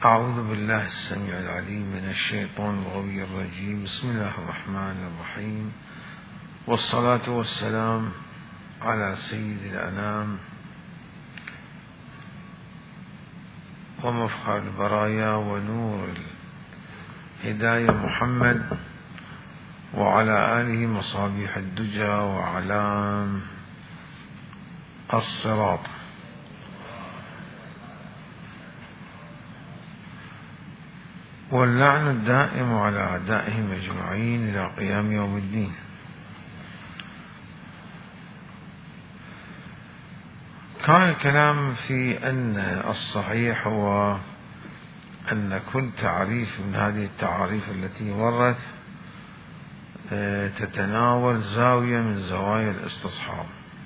أعوذ بالله السميع العليم من الشيطان الغوي الرجيم. بسم الله الرحمن الرحيم، والصلاة والسلام على سيد الأنام ومفخر البرايا ونور الهداية محمد وعلى آله مصابيح الدجى وأعلام الصراط. واللعن الدائم على أعدائهم أجمعين إلى قيام يوم الدين. كان الكلام في أن الصحيح هو أن كل تعريف من هذه التعاريف التي مرت تتناول زاوية من زوايا الاستصحاب،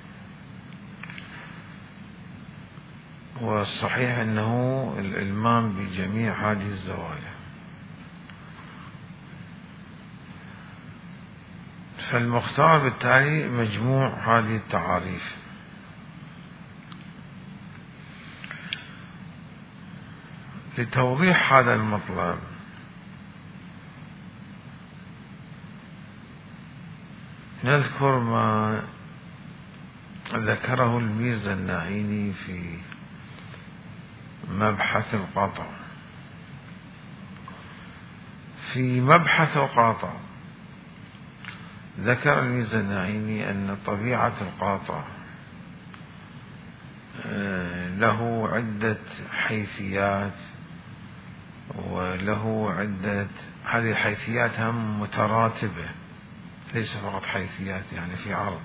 والصحيح أنه الإلمام بجميع هذه الزوايا. فالمختار بالتالي مجموع هذه التعاريف. لتوضيح هذا المطلب نذكر ما ذكره الميزة النعيني في مبحث القاطع. في مبحث القاطع ذكر الميزة النعيني أن طبيعة القاطع له عدة حيثيات، وله عدة، هذه الحيثيات هم متراتبة، ليس فقط حيثيات يعني في عرض.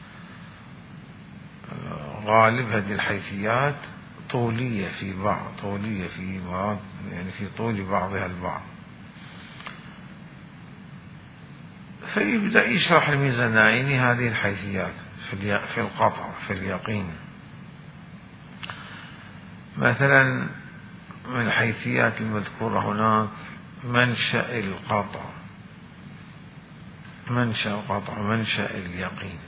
غالب هذه الحيثيات طولية في بعض، طولية في بعض، يعني في طول بعضها البعض. فيبدأ يشرح الميزة النعيني هذه الحيثيات في القطع، في اليقين. مثلا من الحيثيات المذكورة هناك منشأ القطع، منشأ القطع، منشأ اليقين.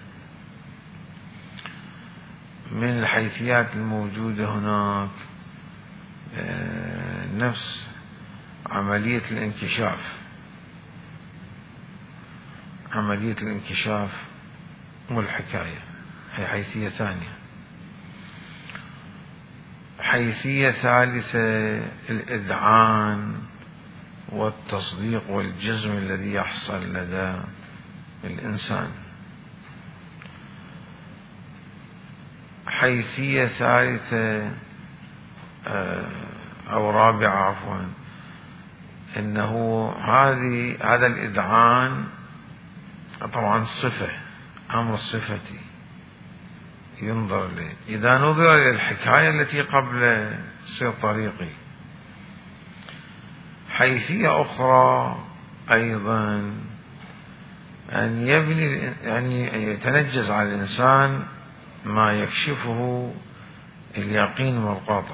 من الحيثيات الموجودة هناك نفس عملية الانكشاف، عملية الانكشاف والحكاية، هي حيثية ثانية. حيثية ثالثة الإذعان والتصديق والجزم الذي يحصل لدى الإنسان. حيثية ثالثة أو رابعة عفوا، إنه هذا الإذعان طبعا صفة، أمر صفتي ينظر له. إذا نظر إلى الحكاية التي قبل سير طريقي. حيثية أخرى أيضا أن يبني، يعني يتنجز على الإنسان ما يكشفه اليقين والقاطع.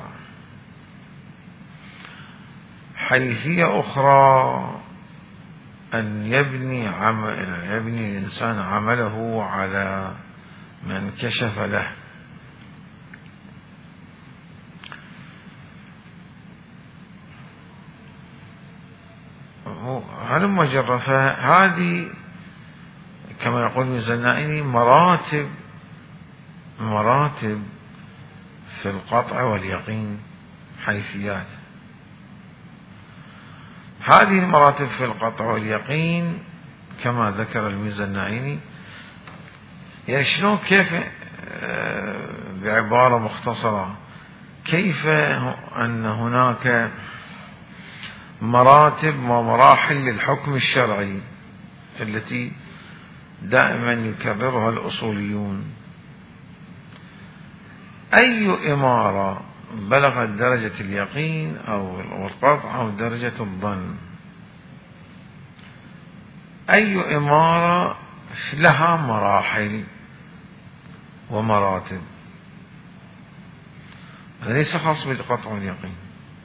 حيثية أخرى أن يبني الإنسان عمله على من كشف له. هلم جرى. فهذه كما يقول الميزة النعيني مراتب في القطع واليقين، حيثيات. هذه المراتب في القطع واليقين كما ذكر الميزة النعيني، يعني شلون، كيف، بعبارة مختصرة، كيف أن هناك مراتب ومراحل للحكم الشرعي التي دائما يكررها الأصوليون. أي إمارة بلغت درجة اليقين أو القطع أو درجة الظن، أي إمارة لها مراحل ومراتب، هذا ليس خاص بالقطع واليقين.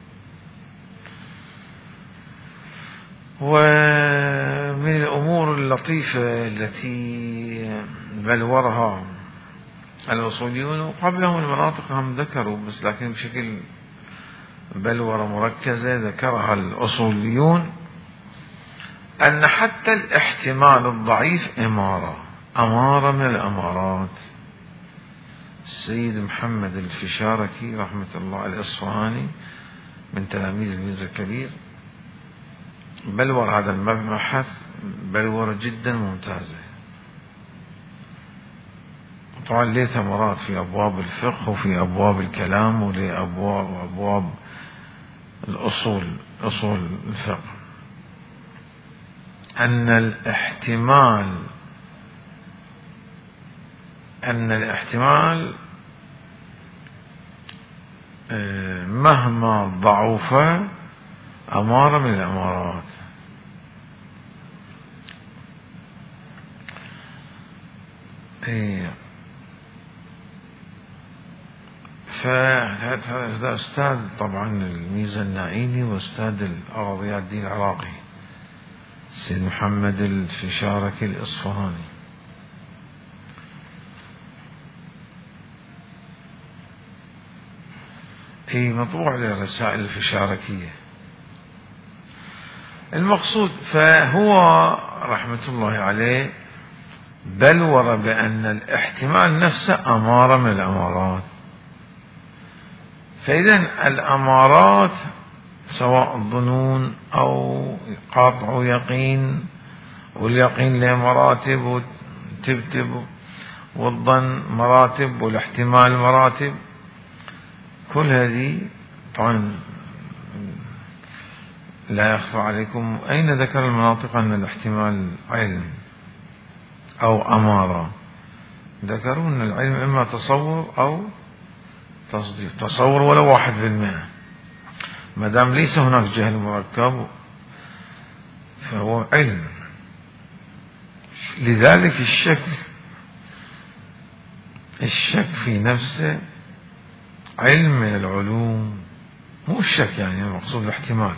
ومن الأمور اللطيفة التي بلورها الأصوليون، وقبلهم المناطق هم ذكروا بس لكن بشكل بلورة مركزة ذكرها الأصوليون، أن حتى الاحتمال الضعيف أمارة من الأمارات. السيد محمد الفشاركي رحمة الله الإصفهاني من تلاميذ الميزة الكبير بلور هذا المبحث بلورة جدا ممتازة، طبعا له ثمرات في أبواب الفقه وفي أبواب الكلام وأبواب الأصول، أصول الفقه. أن الاحتمال مهما ضعف أمارة من الأمارات. فهذا أستاذ طبعا الميزة النائيني وأستاذ الأغاضي الدين العراقي السيد محمد الفشاركي الإصفهاني. مطبوع للرسائل الفشاركية. المقصود فهو رحمة الله عليه بلور بأن الاحتمال نفسه أمارة من الأمارات. فإذا الأمارات سواء ظنون أو قاطع يقين، واليقين له مراتب وترتب، والظن مراتب، والاحتمال مراتب، كل هذه طبعا لا يخفى عليكم. أين ذكر المناطق أن الاحتمال علم أو أمارة؟ ذكروا أن العلم إما تصور أو تصديق. تصور ولو 1%، ما دام ليس هناك جهل مركب فهو علم. لذلك الشك في نفسه علم من العلوم، مو الشك يعني المقصود الاحتمال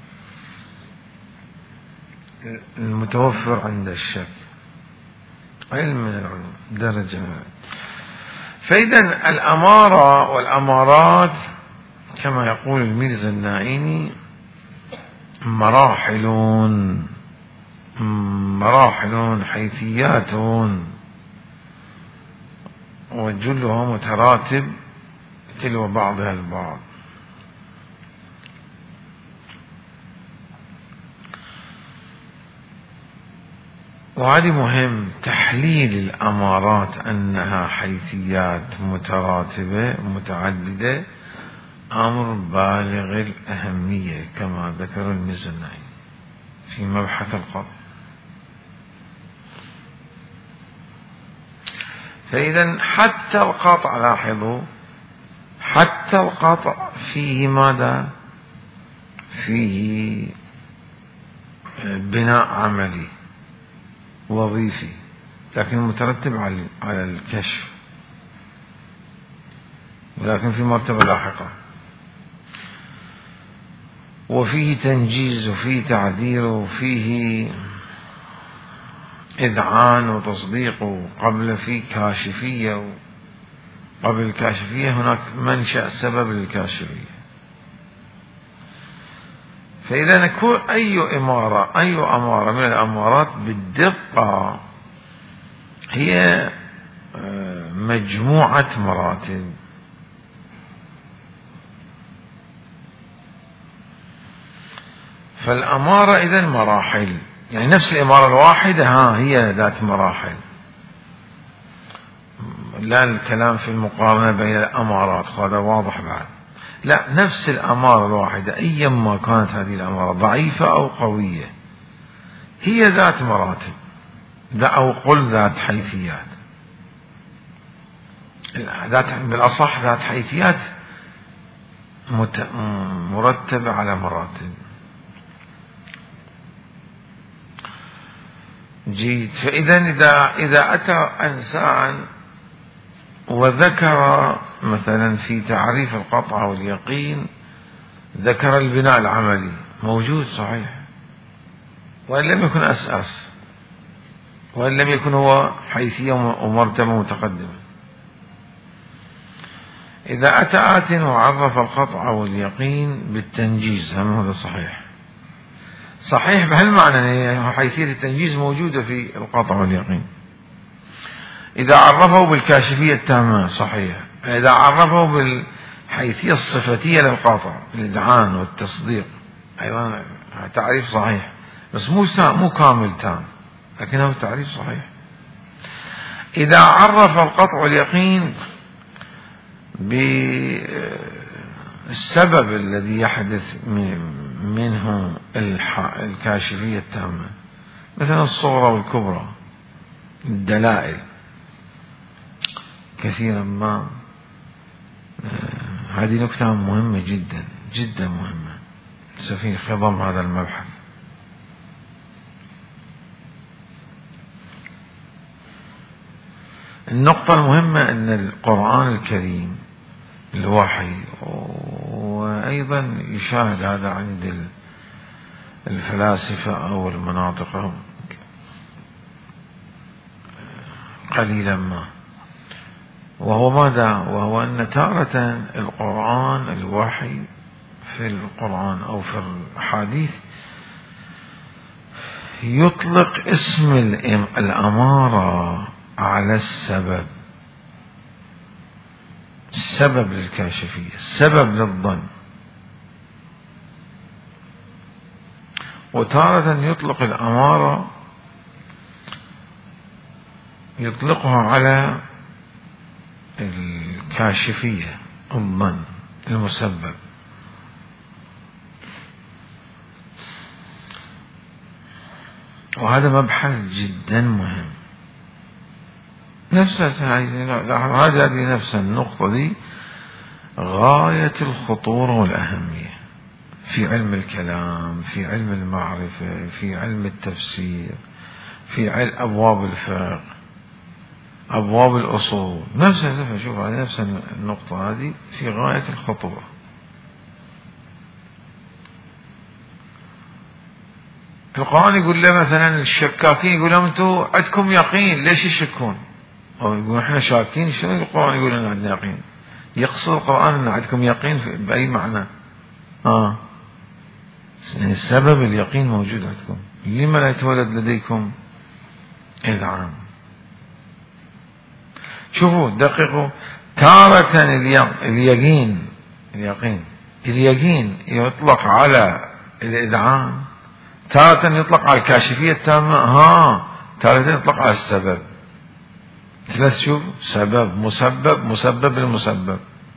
المتوفر عند الشك، علم من العلوم درجة. فإذا الأمارة والأمارات كما يقول الميرزا النائيني مراحل حيثيات وجلها متراتب تلو بعضها البعض. وهذا مهم، تحليل الأمارات أنها حيثيات متراتبة متعددة أمر بالغ الأهمية كما ذكر الميرزا النائيني في مبحث القطع. فإذا حتى القطع، لاحظوا، حتى القطع فيه ماذا؟ فيه بناء عملي وظيفي، لكن مترتب على الكشف، ولكن في مرتبة لاحقة. وفيه تنجيز وفيه تعذير وفيه إذعان وتصديق، وقبل فيه كاشفية، وقبل الكاشفية هناك منشأ سبب للكاشفية. فإذا نكون أي أمارة من الأمارات بالدقة هي مجموعة مراتب. فالأمارة إذن مراحل، يعني نفس الإمارة الواحدة هي ذات مراحل، لا الكلام في المقارنة بين الأمارات، هذا واضح بعد. لا، نفس الأمارة الواحدة أيما كانت هذه الأمارة ضعيفة أو قوية هي ذات مراتب، أو قل ذات حيثيات، بالأصح ذات حيثيات مرتبة على مراتب. جيد. فإذا إذا أتى إنسان وذكر مثلا في تعريف القطع واليقين ذكر البناء العملي، موجود صحيح، وإن لم يكن أساس، وإن لم يكن هو حيثية ومرتبة متقدمة. إذا أتى آت وعرف القطع واليقين بالتنجيز، هم هذا صحيح. صحيح بهالمعنى حيثية التنجيز موجودة في القطع واليقين. إذا عرفه بالكاشفية التامة صحيح. إذا عرفه بالحيثية الصفتية للقطع، الإذعان والتصديق، أيضا تعريف صحيح، بس مو كامل تام، لكنه تعريف صحيح. إذا عرف القطع واليقين بالسبب الذي يحدث منه الكاشفية التامة، مثلا الصغرى والكبرى، الدلائل كثيرا ما، هذه نكتة مهمة جدا جدا مهمة في خضم هذا المبحث. النقطة المهمة أن القرآن الكريم الوحي، وأيضا يشاهد هذا عند الفلاسفة أو المناطق قليلا ما، وهو ماذا؟ وهو أن تارة القرآن الوحي في القرآن أو في الحديث يطلق اسم الأمارة على السبب، السبب للكاشفية، السبب للظن. وتارة يطلق الأمارة يطلقها على الكاشفية، الظن المسبب. وهذا مبحث جدا مهم. هذه نفس النقطة دي غاية الخطورة والأهمية في علم الكلام، في علم المعرفة، في علم التفسير، في علم أبواب الفقه، أبواب الأصول. نفس النقطة هذه في غاية الخطورة. القرآن يقول له مثلا الشكاكين، يقول لهم أنتم عندكم يقين، ليش تشكون؟ أو يقول إحنا شاكين. شنو القرآن يقول أن عندنا يقين؟ يقصد القرآن أن عندكم يقين بأي معنى؟ يعني السبب اليقين موجود عندكم، لما لا يتولد لديكم إذعان؟ شوفوا دققوا، تارة اليقين يطلق على الإذعان، تارة يطلق على الكاشفية التامة، تارة يطلق على السبب. ثلاث، شوف، سبب، مسبب المسبب.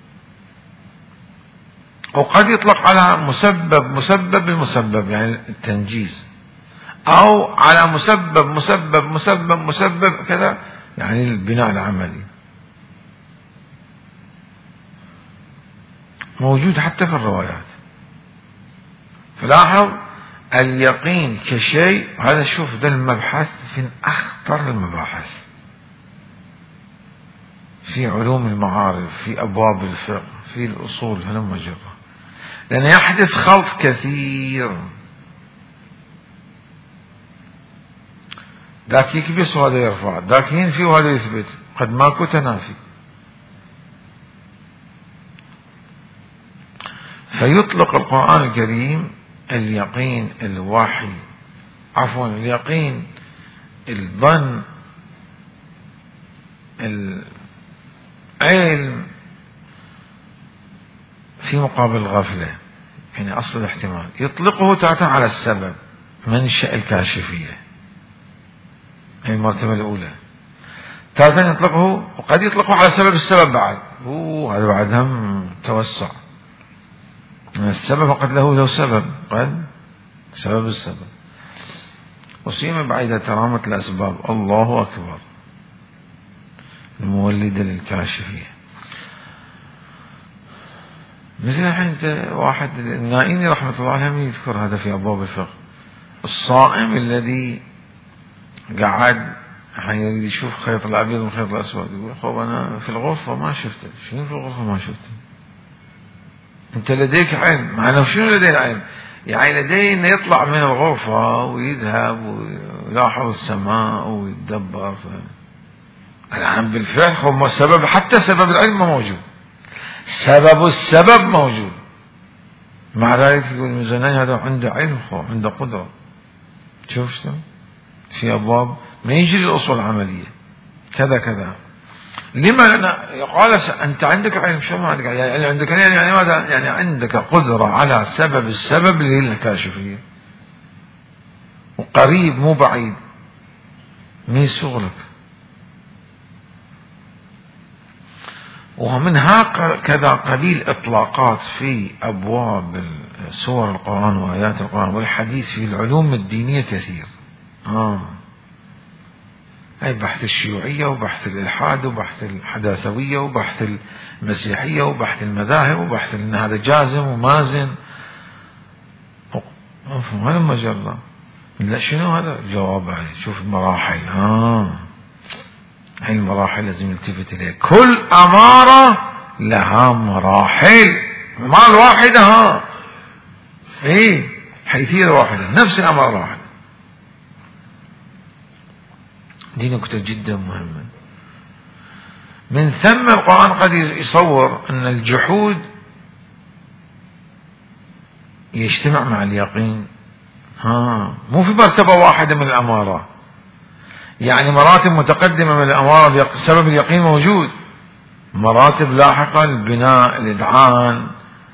وقد يطلق على مسبب المسبب، يعني التنجيز، أو على مسبب كذا، يعني البناء العملي. موجود حتى في الروايات. فلاحظ اليقين كشيء، هذا شوف ذا المبحث في أخطر المباحث في علوم المعارف، في أبواب الفقه، في الأصول، هلم جرة، لأن يحدث خلط كثير. ذاك يكبس وهذا يرفع، ذاك ينفي وهذا يثبت، قد ماكو تنافي. فيطلق القرآن الكريم اليقين الوحي، اليقين الظن، العلم في مقابل الغفلة، يعني أصل الاحتمال. يطلقه تعالى على السبب، منشأ الكاشفية، هي المرتبة الأولى. ثالثا يطلقه، وقد يطلقه على سبب السبب بعد، هذا بعد هم توسع. السبب قد له سبب، قد سبب السبب. وسيما بعد ترامة الأسباب، الله أكبر، المولدة للكاشفية. مثل الحين واحد النائيني رحمة الله عليه يذكر هذا في أبواب الفقه، الصائم الذي قعد يريد يشوف خيط الأبيض من خيط الأسود، يقول خب أنا في الغرفة ما شفته. شنو في الغرفة ما شفته؟ أنت لديك علم، معناه شنو لديه العلم؟ يعني لديه أنه يطلع من الغرفة ويذهب ويلاحظ السماء ويتدبر. الآن بالفعل هو السبب، حتى سبب العلم موجود، سبب السبب موجود. مع ذلك يقول الميزاناني هذا عنده علم، عنده قدرة. شوف في أبواب ما يجري الأصول العملية كذا كذا. لما قال أنت عندك علم؟ شو ما عندك؟ يعني عندك يعني ماذا؟ يعني عندك قدرة على سبب السبب للكاشفية، وقريب مو بعيد من شغلك. ومن هكذا قليل إطلاقات في أبواب سور القرآن وآيات القرآن والحديث في العلوم الدينية كثير. أي بحث الشيوعية وبحث الإلحاد وبحث الحداثوية وبحث المسيحية وبحث المذاهب وبحث إن هذا جازم ومازن. هذا مجرة. لا شنو هذا؟ جواب. شوف المراحل. هاي المراحل لازم نلتفت إليها. كل أمارة لها مراحل، ما الواحدة. إيه حيثية واحدة، نفس الأمر واحد. دي نكتة جدا مهمة. من ثم القرآن قد يصور أن الجحود يجتمع مع اليقين. مو في مرتبة واحدة من الأمارة، يعني مراتب متقدمة من الأمارة سبب اليقين موجود، مراتب لاحقة البناء، الإذعان،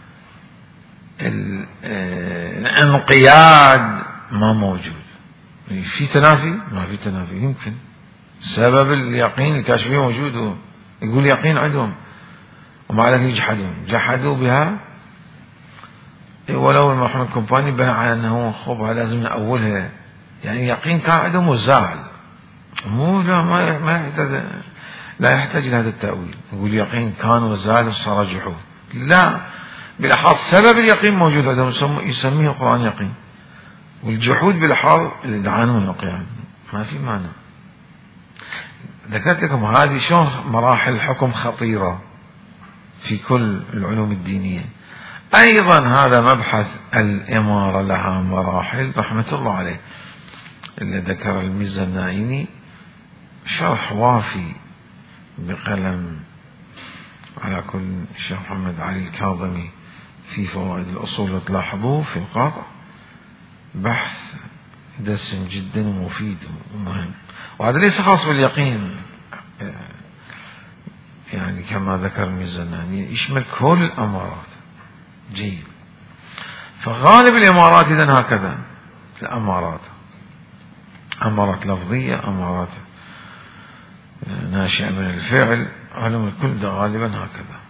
الانقياد ما موجود. في تنافي؟ ما في تنافي. يمكن سبب اليقين الكاشفية موجود، يقول يقين عندهم ومع ذلك يجحدون، جحدوا بها. ولو محمد كومباني بنى على أنه خب لازم نأولها، يعني يقين كان عندهم وزاعل. مو ما يحتاج، لا يحتاج لهذا التأويل. يقول يقين كان وزال وصار جحود. لا، بالأحاط سبب اليقين موجود عندهم، يسميه القرآن يقين. والجحود بالأحاط الإذعان والنقيان، ما في معنى. ذكرت لكم هذه شلون مراحل الحكم خطيرة في كل العلوم الدينية. أيضا هذا مبحث الإمارة لها مراحل، رحمة الله عليه، اللي ذكر الميزة النائيني شرح وافي بقلم على كل الشيخ محمد علي الكاظمي في فوائد الأصول، تلاحظوه في القاطع. بحث دسم جدا ومفيد ومهم. وهذا ليس خاص باليقين، يعني كما ذكر الميزاناني يشمل كل الأمارات. جيد. فغالب الإمارات إذن هكذا، الأمارات أمارات لفظية، أمارات ناشئة من الفعل، علم الكل ده غالبا هكذا.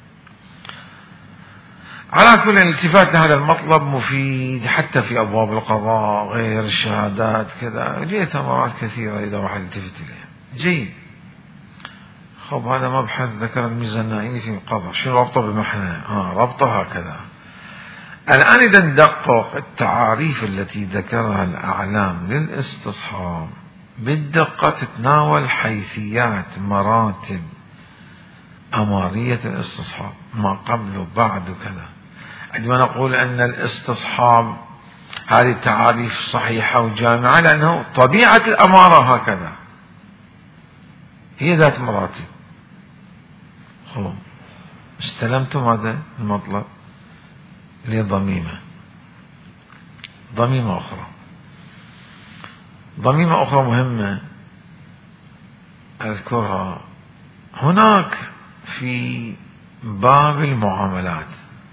على كل الالتفات لهذا المطلب مفيد حتى في أبواب القضاء غير الشهادات كذا، جيت أمارات كثيرة إذا واحد التفت إليها. جيد. خب هذا مبحث ذكر الميزة النائيني في القضاء. شنو ربطه بمحنى؟ ربطه هكذا. الآن إذا ندقق التعاريف التي ذكرها الأعلام للاستصحاب بالدقة، تتناول حيثيات مراتب أمارية الاستصحاب، ما قبل وبعد وكذا. عندما نقول أن الاستصحاب هذه التعاريف صحيحة وجامعة، لأنه طبيعة الأمارة هكذا، هي ذات مراتب. استلمتم هذا المطلب لضميمة، ضميمة أخرى مهمة أذكرها. هناك في باب المعاملات،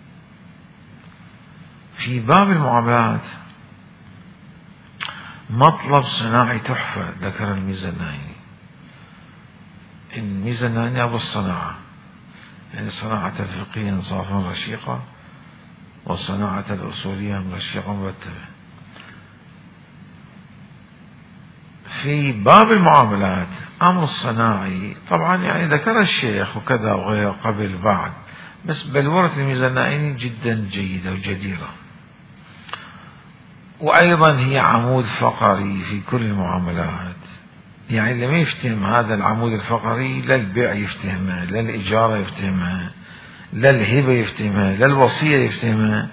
مطلب صناعي تحفة ذكر الميزاناني. الميزاناني أبو الصناعة، يعني صناعة الفقهية إنصافا رشيقة، والصناعة الأصولية رشيقة مرتبة. في باب المعاملات أمر الصناعي طبعا يعني ذكر الشيخ وكذا وغير قبل بعد، بس بلورة الميزانائي جدا جيدة وجديرة، وأيضا هي عمود فقري في كل المعاملات. يعني اللي ما يفتهم هذا العمود الفقري، لا البيع يفتهمه، لا الإجارة يفتهمها، لا الهبة يفتهمها، لا الوصية يفتهمها،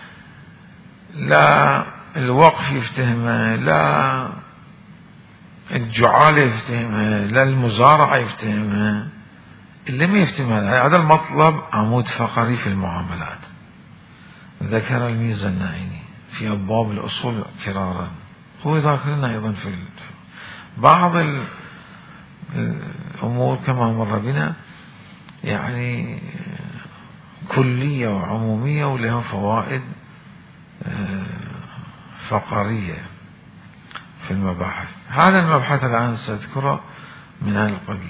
لا الوقف يفتهمها، لا الجعالة يفتهمها، لا المزارعة يفتهمها، اللي ما يفتهم هذا المطلب عمود فقري في المعاملات. ذكر الميزة النعيني في أبواب الأصول كرارا، هو ذاكر لنا أيضا في بعض الأمور كما مر بنا، يعني كلية وعمومية ولها فوائد فقرية في المباحث. هذا المبحث الآن سأذكره من هذا القبيل.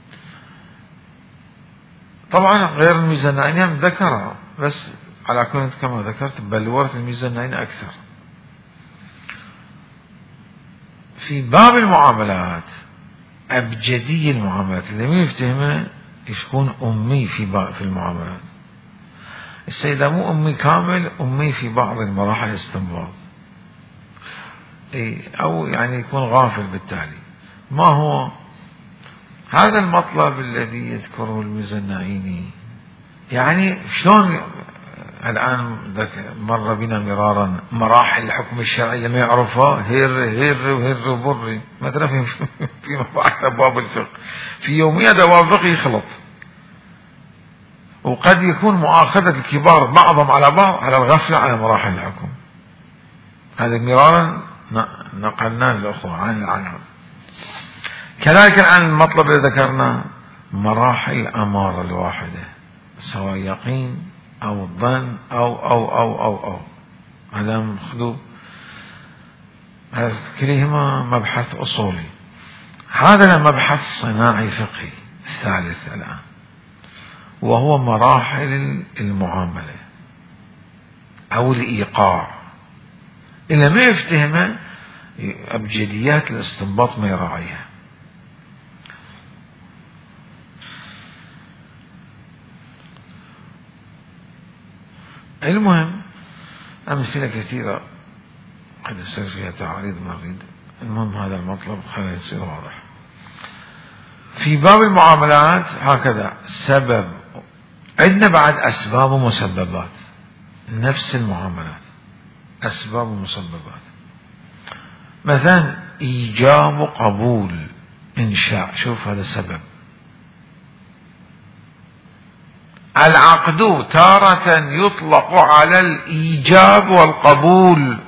طبعا غير الميزة النعينية ذكرها، بس على كل كما ذكرت بلورة الميزة النعينية أكثر. في باب المعاملات أبجدي المعاملات اللي ما يفتهمه يكون أمي في المعاملات. السيدة مو أمي كامل، أمي في بعض المراحل الاستنباط، أو يعني يكون غافل بالتالي. ما هو هذا المطلب الذي يذكره الميزة النعيني؟ يعني شلون الآن مر بنا مرارا مراحل الحكم الشرعي لما يعرفها هر وبري مثلا في مباحث أبواب الفقه، في يومية أبواب الفقه يخلط، وقد يكون مؤاخذة الكبار بعضهم على بعض على الغفلة على مراحل الحكم. هذا مرارا نقلناه للأخوة عن العنهم. كذلك الآن المطلب الذي ذكرنا مراحل الأمارة الواحدة، سواء يقين أو ظن أو هذا خذوا كلهما مبحث أصولي. هذا مبحث صناعي فقهي الثالث الآن، وهو مراحل المعاملة أو الإيقاع. إذا ما يفتهم أبجديات الاستنباط ما يراعيها. المهم أمثلة كثيرة قد يصير فيها تعاريض مريض. المهم هذا المطلب خلينا يصير واضح. في باب المعاملات هكذا سبب، عندنا بعد أسباب ومسببات. نفس المعاملات أسباب ومسببات. مثلا إيجاب قبول إنشاء، شوف هذا سبب. العقد تارة يطلق على الإيجاب والقبول،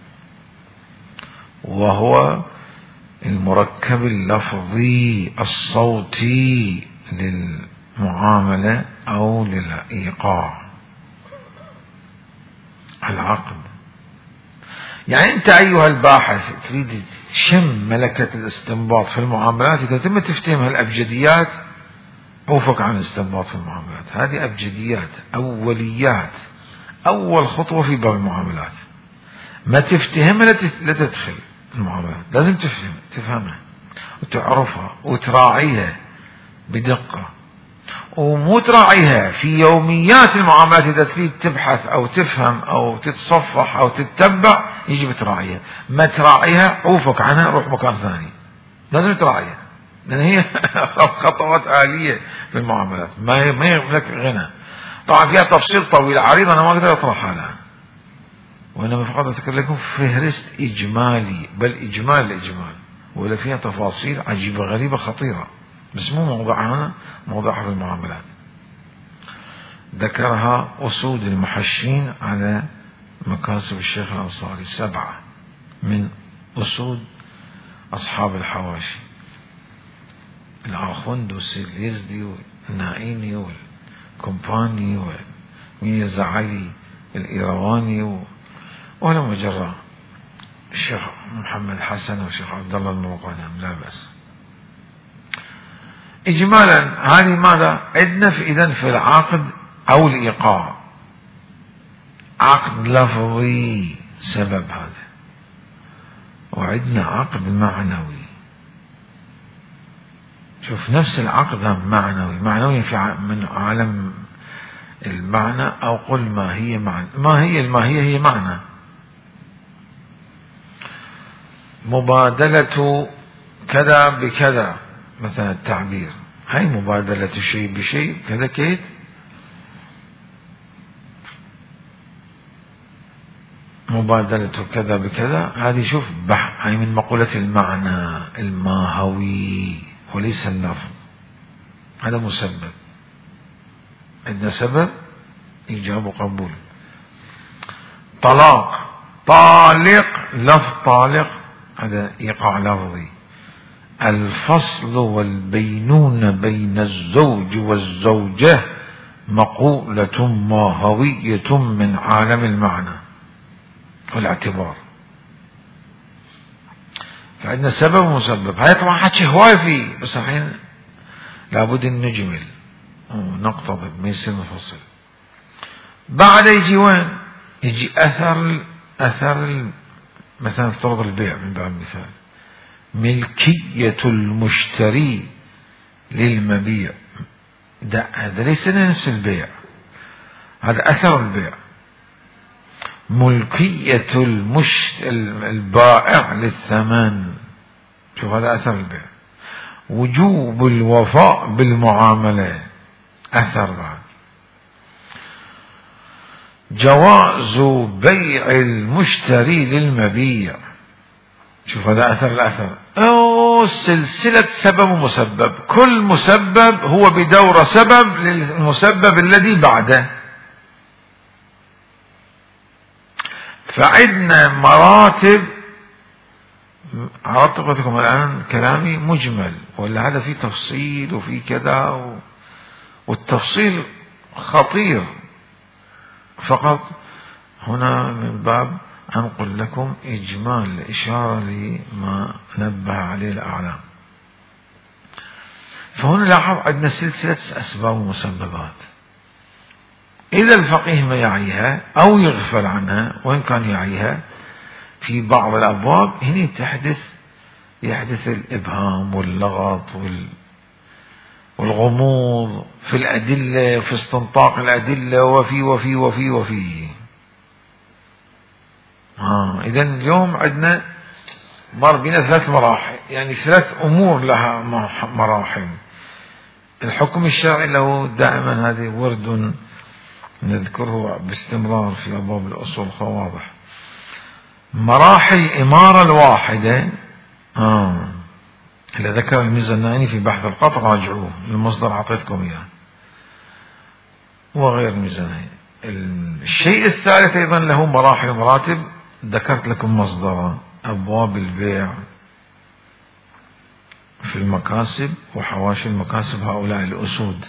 وهو المركب اللفظي الصوتي للمعاملة أو للإيقاع. العقد يعني أنت أيها الباحث تريد تشم ملكة الاستنباط في المعاملات، إذا تم تفتهم هالأبجديات عوفك عن الاستنباط في المعاملات. هذه أبجديات أوليات، أول خطوة في باب المعاملات. ما تفتهمها لا تدخل المعاملات، لازم تفهمها وتعرفها وتراعيها بدقة، ومو تراعيها في يوميات المعاملات. إذا تريد تبحث أو تفهم أو تتصفح أو تتبع يجب تراعيها. ما تراعيها عوفك عنها، روح مكان ثاني. لازم تراعيها لأن هي خطوات آلية في المعاملات، ما يملك غنى. طبعا فيها تفصيل طويل عريض أنا ما أقدر أطرحها الآن، وأنا فقط أذكر لكم فهرست إجمالي، بل إجمال ولا فيها تفاصيل عجيبة غريبة خطيرة، بس مو موضوعها هنا، موضوعها في المعاملات. ذكرها أسود المحشين على مكاسب الشيخ الأنصاري، 7 من أسود أصحاب الحواشي، العخندوسي اليزدي والنائيني والكومباني وميرزا علي الإيرواني ولا مجرى الشيخ محمد حسن والشيخ عبد الله المقدم، لا بأس. إجمالا هذه ماذا عندنا إذن في العقد أو الإيقاع؟ عقد لفظي سبب هذا، وعندنا عقد معنوي. شوف نفس العقد معنوي من عالم المعنى، أو قل ما هي معنى. الماهية هي معنى. مبادلة كذا بكذا مثلا التعبير، هاي مبادلة شيء بشيء كذا كيد. مبادلة كذا بكذا هذه شوف هاي من مقولة المعنى الماهوي وليس اللفظ. هذا مسبب. عندنا سبب إيجاب وقبول. طلاق، طالق، لفظ طالق هذا إيقاع لفظي. الفصل والبينون بين الزوج والزوجة مقولة ماهوية من عالم المعنى والاعتبار. فعندنا سبب ومسبب. هاي طبعا حكي هواي فيه، بس الحين لابد ان نجمل ونقتضب، ما يصير نفصل. بعد يجي وين؟ يجي اثر مثلا افترض البيع من باب المثال، ملكية المشتري للمبيع. هذا ليس نفس البيع، هذا اثر البيع. ملكية البائع للثمن، شوف هذا اثر البيع. وجوب الوفاء بالمعاملة اثر بعد. جواز بيع المشتري للمبيع، شوف هذا اثر الاثر. او سلسلة سبب ومسبب، كل مسبب هو بدور سبب للمسبب الذي بعده. فعندنا مراتب. عرضت لكم الآن كلامي مجمل، ولا هذا فيه تفصيل وفيه كذا والتفصيل خطير. فقط هنا من باب أنقل لكم إجمال إشارة لما نبه عليه الأعلام. فهنا لاحظ عندنا سلسلة أسباب ومسببات. إذا الفقيه ما يعيها أو يغفل عنها، وإن كان يعيها في بعض الأبواب، هنا يحدث الإبهام واللغط والغموض في الأدلة، في استنطاق الأدلة، وفي إذا اليوم عندنا مر بنا 3 مراحل، يعني 3 أمور لها مراحل. الحكم الشرعي له دائما هذه ورد نذكره باستمرار في أبواب الأصول واضح. مراحل الإمارة الواحدة اللي ذكر الميزانيني في بحث القطع، راجعوه المصدر أعطيتكم إياه، وغير الميزانيني. الشيء الثالث أيضا له مراحل ومراتب، ذكرت لكم مصدرا: أبواب البيع في المكاسب وحواشي المكاسب، هؤلاء الأسود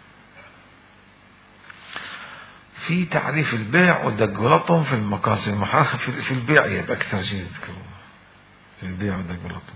في تعريف البيع ودق ولطم في المكاسب. في البيع يد أكثر شيء يذكرون في البيع ودق ولطم.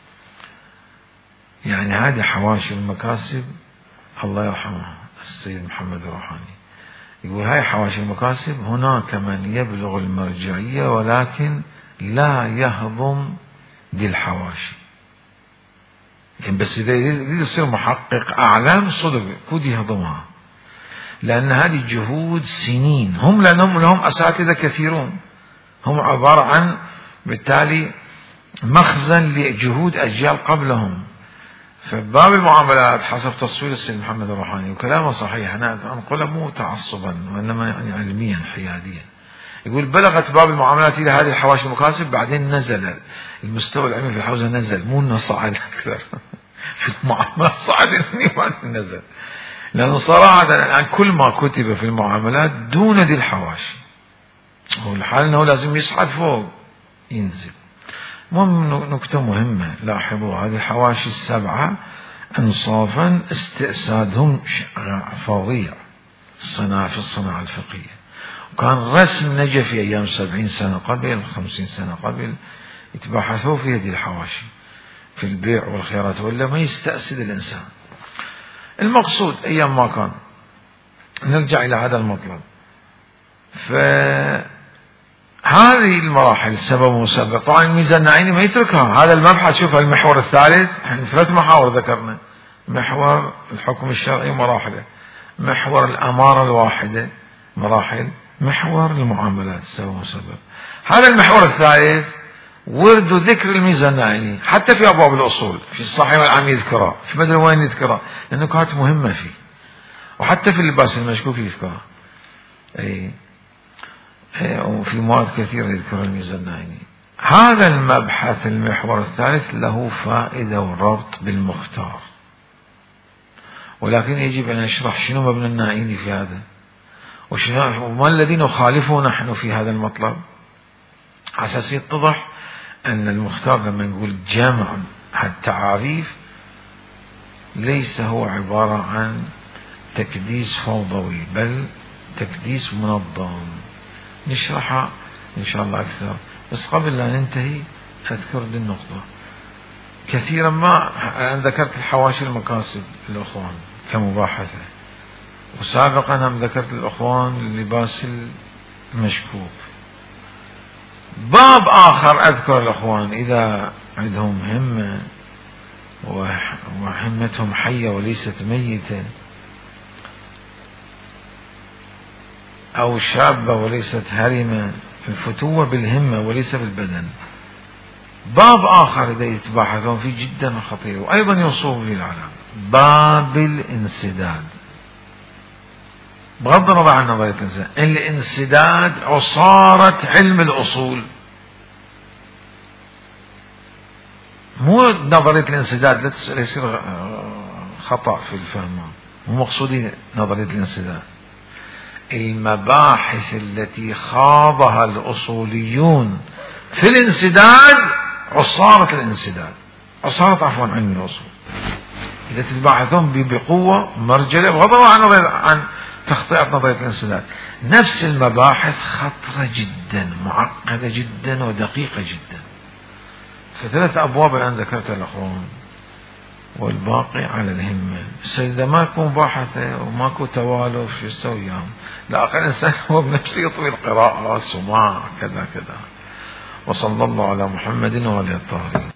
يعني هذه حواشي المكاسب، الله يرحمه السيد محمد الروحاني يقول هاي حواشي المكاسب هناك من يبلغ المرجعية ولكن لا يهضم دي الحواشي. يعني بس إذا يريد يصير محقق أعلام صدق كود يهضمها، لأن هذه جهود سنين. هم لهم أساتذة كثيرون، هم عبارة عن بالتالي مخزن لجهود أجيال قبلهم. فباب المعاملات حسب تصوير السيد محمد الروحاني، وكلامه صحيح، أنا أنقله مو تعصبا وإنما يعني علميا حياديا، يقول بلغت باب المعاملات إلى هذه الحواشي المكاسب، بعدين نزل المستوى العلمي في الحوزة، نزل مو إنه صعد أكثر في المعاملات صعد بعدين نزل. لأنه صراحة الآن كل ما كتب في المعاملات دون دي الحواشي، والحال أنه لازم يصعد فوق ينزل. نكتة مهمة لاحظوا، هذه الحواشي 7 انصافا استئسادهم فظيع في الصناعة الفقهية، وكان رسم نجا في أيام 70 سنة قبل 50 سنة قبل يتبحثوا في هذه الحواشي في البيع والخيارات، ولا ما يستأسد الإنسان. المقصود أيام ما كان نرجع إلى هذا المطلب. فهذه المراحل سبب ومسبب. طبعا الميزانيني ما يتركها، هذا المبحث. شوف المحور الثالث، احنا 3 محاور ذكرنا: محور الحكم الشرعي ومراحله، محور الأمارة الواحدة مراحل، محور المعاملات سبب ومسبب. هذا المحور الثالث ورد ذكر الميزانيني حتى في أبواب الأصول، في الصحيح والعام يذكرها، في مدري وين يذكرها، لأنه كانت مهمة فيه، وحتى في اللباس المشكوك يذكرها. وفي مواد كثيرة يذكر الميزانيني. هذا المبحث المحور الثالث له فائدة وربط بالمختار، ولكن يجب أن نشرح شنو مبنى النائين في هذا، وما الذي نخالفه نحن في هذا المطلب، حساس يتضح أن المختار لما نقول جمع التعاريف ليس هو عبارة عن تكديس فوضوي، بل تكديس منظم. نشرحها إن شاء الله أكثر، بس قبل لا ننتهي أذكر دي النقطة. كثيرا ما ذكرت الحواشي المكاسب الأخوان كمباحثة، وسابقا هم ذكرت الأخوان اللباس المشكوك. باب آخر أذكر الأخوان إذا عندهم همة وهمتهم حية وليست ميتة، أو شابة وليست هرمة، الفتوة بالهمة وليس بالبدن. باب آخر إذا يتباحثون فيه جدا خطير وأيضا يوصف فيه العلم، باب الانسداد. بغض النظر عن نظرية الانسداد، الانسداد عصارة علم الأصول، مو نظرية الانسداد، لا يصير خطأ في الفهم، مو مقصودي نظرية الانسداد. المباحث التي خاضها الأصوليون في الانسداد عصارة الانسداد، عصارة علم الأصول. إذا تتباحثون بقوة مرجلة بغض النظر عن تخطئة نظرية الانسداد، نفس المباحث خطرة جدا، معقدة جدا ودقيقة جدا. فثلاث أبواب الآن ذكرتها الأخوان، والباقي على الهمة. بس إذا ماكو مباحثة وماكو توالف شو يسوي يعني؟ لا أقل إنسان هو بنفسه يطوي القراءة والسماع كذا كذا. وصلى الله على محمد وعلى آله الطاهرين.